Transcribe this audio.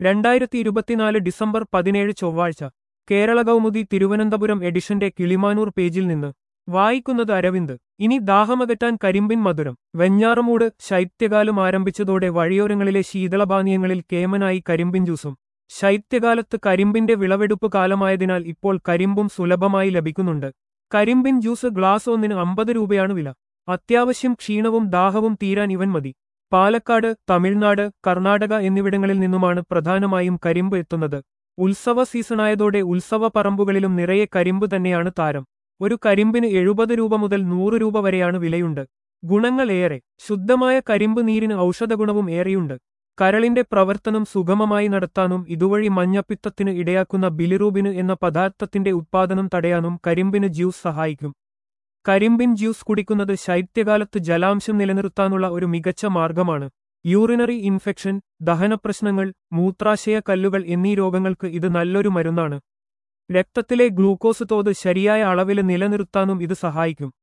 2024 December 17 ചൊവ്വാഴ്ച കേരള കൗമുദി തിരുവനന്തപുരം എഡിഷന്റെ കിളിമാനൂർ പേജിൽ നിന്ന് വായിക്കുന്നത് അരവിന്ദ്. ഇനി ദാഹമകറ്റാൻ കരിമ്പിൻ മധുരം. വെഞ്ഞാറമൂട് ശൈത്യകാലം ആരംഭിച്ചതോടെ വഴിയോരങ്ങളിലെ ശീതളപാനീയങ്ങളിൽ കേമനായി കരിമ്പിൻ ജ്യൂസും. ശൈത്യകാലത്ത് കരിമ്പിന്റെ വിളവെടുപ്പ് കാലമായതിനാൽ ഇപ്പോൾ കരിമ്പും സുലഭമായി ലഭിക്കുന്നുണ്ട്. കരിമ്പിൻ ജ്യൂസ് ഗ്ലാസ് ഒന്നിന് 50 രൂപയാണ് വില. അത്യാവശ്യം ക്ഷീണവും ദാഹവും തീരാൻ ഇവൻ മതി. പാലക്കാട്, തമിഴ്നാട്, കർണാടക എന്നിവിടങ്ങളിൽ നിന്നുമാണ് പ്രധാനമായും കരിമ്പ് എത്തുന്നത്. ഉത്സവ സീസണായതോടെ ഉത്സവ പറമ്പുകളിലും നിറയെ കരിമ്പ് തന്നെയാണ് താരം. ഒരു കരിമ്പിന് 70 രൂപ മുതൽ 100 രൂപ വരെയാണ് വിലയുണ്ട്. ഗുണങ്ങൾ ഏറെ. ശുദ്ധമായ കരിമ്പ് നീരിന് ഔഷധഗുണവും ഏറെയുണ്ട്. കരളിന്റെ പ്രവർത്തനം സുഗമമായി നടത്താനും ഇതുവഴി മഞ്ഞപ്പിത്തത്തിന് ഇടയാക്കുന്ന ബിലിറൂബിന് എന്ന പദാർത്ഥത്തിന്റെ ഉത്പാദനം തടയാനും കരിമ്പിന് ജ്യൂസ് സഹായിക്കും. കരിമ്പിൻ ജ്യൂസ് കുടിക്കുന്നത് ശൈത്യകാലത്ത് ജലാംശം നിലനിർത്താനുള്ള ഒരു മികച്ച മാർഗമാണ്. യൂറിനറി ഇൻഫെക്ഷൻ, ദഹനപ്രശ്നങ്ങൾ, മൂത്രാശയ കല്ലുകൾ എന്നീ രോഗങ്ങൾക്ക് ഇത് നല്ലൊരു മരുന്നാണ്. രക്തത്തിലെ ഗ്ലൂക്കോസ് തോത് ശരിയായ അളവിൽ നിലനിർത്താനും ഇത് സഹായിക്കും.